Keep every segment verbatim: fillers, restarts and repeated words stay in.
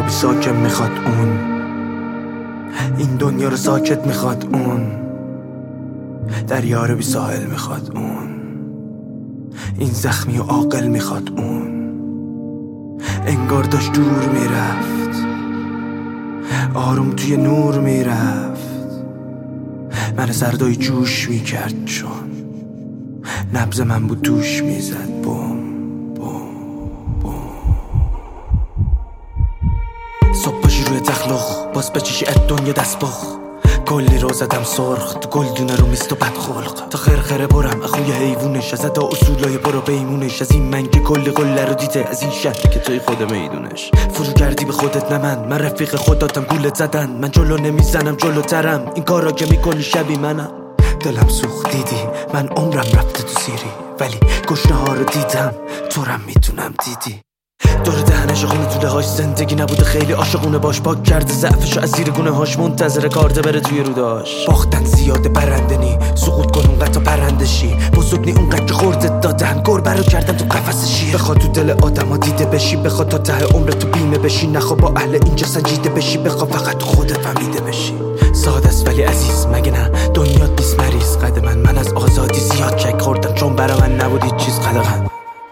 بی ساکن میخواد اون، این دنیا رو ساکت میخواد اون، دریا رو بی ساحل میخواد اون، این زخمی و عاقل میخواد اون. انگار داشت دور میرفت، آروم توی نور میرفت، من سردای جوش میکرد چون نبض من بود دوش میزد بوم بوم بوم. صبح باشی روی تخلق باز بچشی اد دنیا دست بخ، کلی رو زدم سرخ تو گلدونه رو میست و بد خلق، تا خرخره برم اخوی حیوونش، از ادا اصولای برو بیمونش، از این من که کلی قله رو دیده، از این شهر که توی خود میدونش. فرو کردی به خودت نه من، من رفیق خوداتم گولت زدن، من جلو نمیزنم جلوترم، این کارا که میکنی شبی منم. دلم سوخت دیدی من عمرم رفته تو سیری، ولی گشنه ها رو دیدم تو رم میتونم دیدی. دور دهنش خونه توله هاش زندگی نبوده خیلی عاشقونه باش، پاک کرده ضعفشو از زیر گونه هاش، منتظر کارده بره توی روداش. باختن زیاده برندنی سقوط کن اونقدر تا پرندشی، بزرگنی اونقدر که خوردت دادن گربه رو کردن تو قفس شیر. بخواد تو دل آدم ها دیده بشی، بخواد تا ته عمر تو بیمه بشی، نخوا با اهل اینجا سنجیده بشی، بخواد فقط تو خودت فهمیده بشی. ساده است ولی عزیز مگه نه دنیات نیست مریض قد من، من از آزادی زیاد چک خوردم چون برا من نبود هیچ چیز قدغن.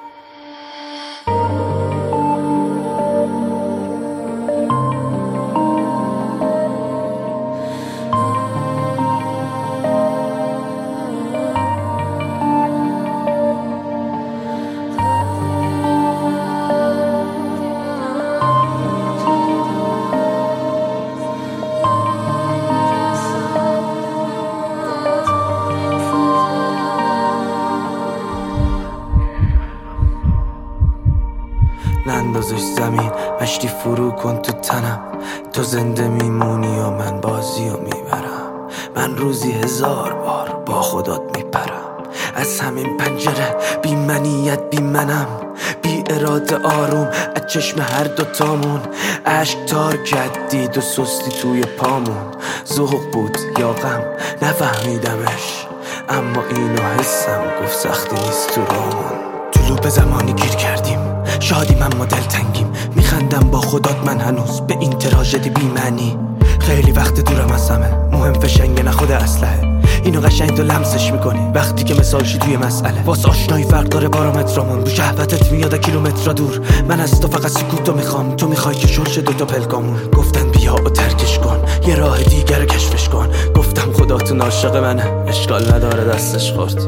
نندازش زمین مشتی فرو کن تو تنم، تو زنده میمونی و من بازی رو میبرم. من روزی هزار بار با خودت میپرم، از همین پنجره بی منیت بی منم، بی اراده آروم از چشم هر دوتامون، عشق تار کردید و سستی توی پامون. ذوق بود یا غم نفهمیدمش، اما اینو حسم گفت سختی نیست تو رامون. تو لوپ زمانی گیر کردیم شادیم اما دلتنگیم، میخندم با خودات من هنوز به این تراژدی بی معنی. خیلی وقت دورم از همه مهم فشنگ نخود اسلحه، اینو قشنگ تو لمسش میکنی وقتی که مثال شی توی مسئله. واس آشنایی فرق داره بارامترامون، رو شهوتت میاد کیلومتر دور، من از تو فقط سکوتو میخوام، تو میخوای که شرش دوتا پلکامون. گفتن بیا و ترکش کن یه راه دیگر رو کشفش کن، گفتم خداتون عاشق منه اشکال نداره دستش خورد.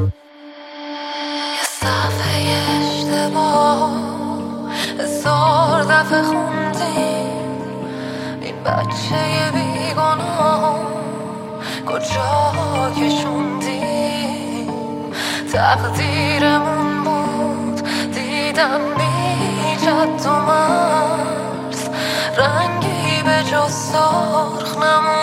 هزار دفعه خوندیم این بچه بیگناه کجا کشوندیم، تقدیرمون بود دیدم بی جد و مرز، رنگی به جز سرخ نمون.